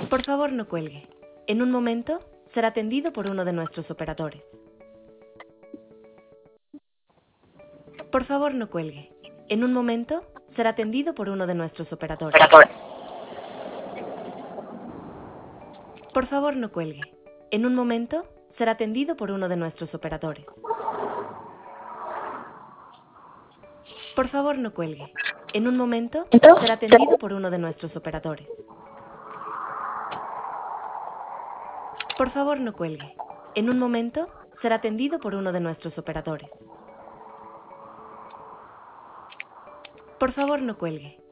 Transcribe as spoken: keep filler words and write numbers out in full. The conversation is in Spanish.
Por favor, no cuelgue. En un momento será atendido por uno de nuestros operadores. Por favor, no cuelgue. En un momento será atendido por uno de nuestros operadores. Por favor, no cuelgue. En un momento será atendido por uno de nuestros operadores. Por favor, no cuelgue. En un momento será atendido por uno de nuestros operadores. Por favor, no cuelgue. En un momento será atendido por uno de nuestros operadores. Por favor, no cuelgue.